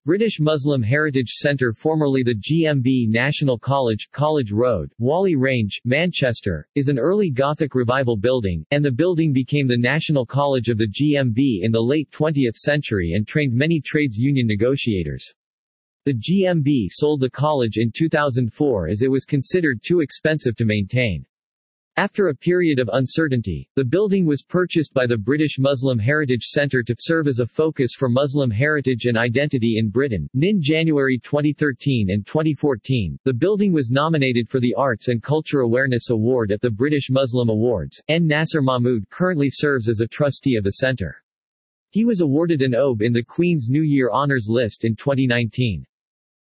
British Muslim Heritage Centre, formerly the GMB National College, College Road, Whalley Range, Manchester, is an early Gothic Revival building, and the building became the National College of the GMB in the late 20th century and trained many trades union negotiators. The GMB sold the college in 2004 as it was considered too expensive to maintain. After a period of uncertainty, the building was purchased by the British Muslim Heritage Centre to serve as a focus for Muslim heritage and identity in Britain. In January 2013 and 2014, the building was nominated for the Arts and Culture Awareness Award at the British Muslim Awards. N. Nasser Mahmood currently serves as a trustee of the centre. He was awarded an OBE in the Queen's New Year Honours List in 2019.